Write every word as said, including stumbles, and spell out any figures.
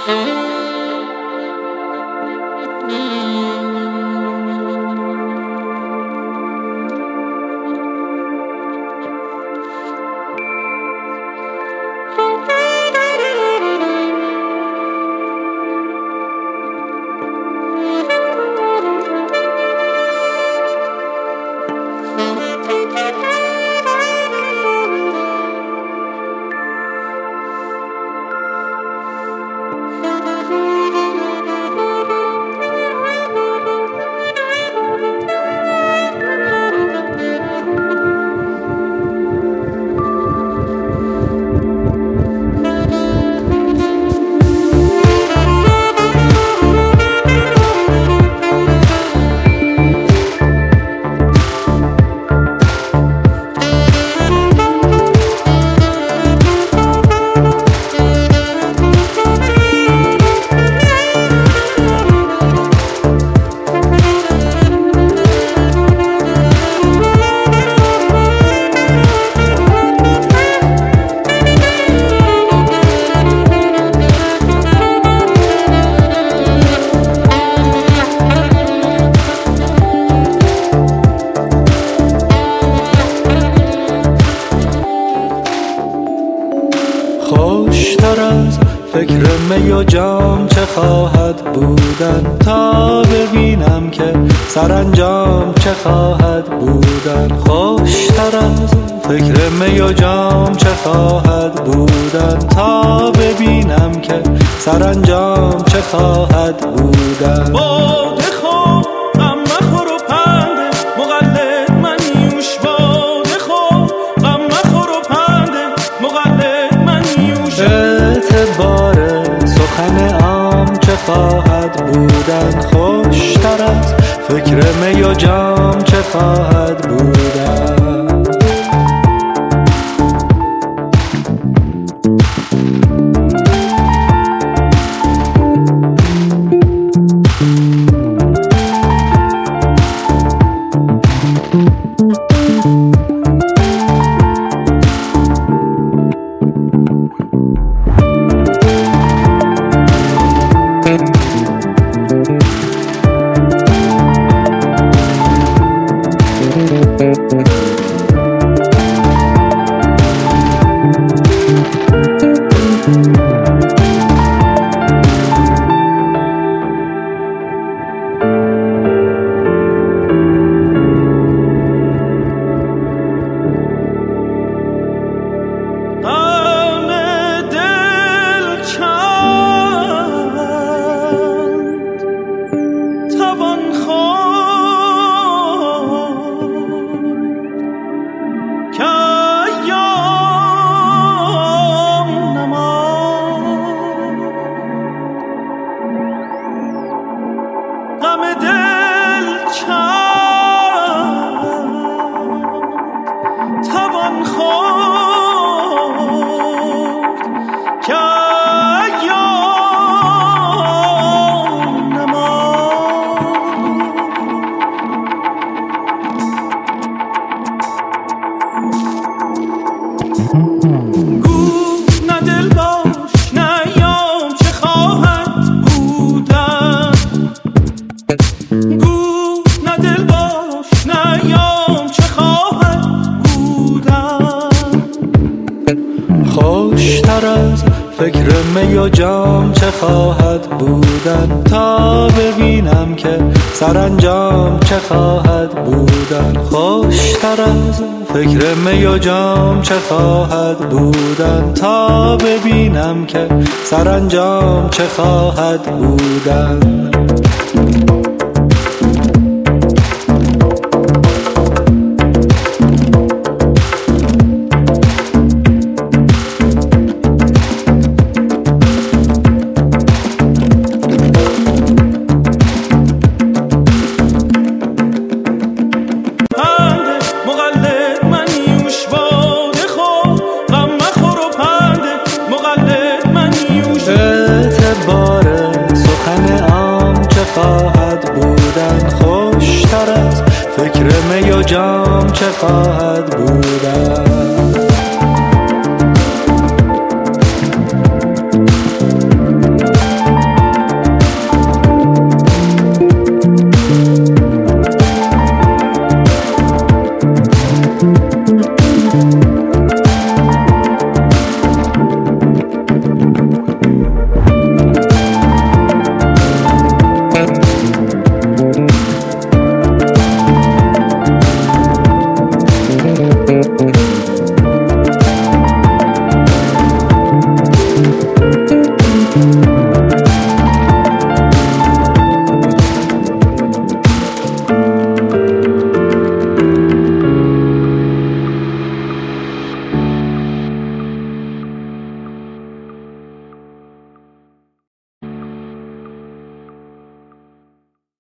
خوشتر از فکر می و جام چه خواهد بودن، تا ببینم که سرانجام چه خواهد بودن. خوشتر از فکر می و جام چه خواهد بودن، تا ببینم که سرانجام چه خواهد بودن. باده خور غم مخور و پنده مقلد من یوش، باده خور غم مخور و پنده مقلد من یوش. اعتبار سخن عام چه خواهد بودن، خوشتر از فکر می و جام چه خواهد بودن. خوشتر از فکر می و جام چه خواهد بودن، تا ببینم که سرانجام چه خواهد بودن. خوشتر از فکر می و جام چه خواهد بودن، تا ببینم که سرانجام چه خواهد بودن. خواهد بودن، خوشتر از فکر می و جام چه خواهد بودن.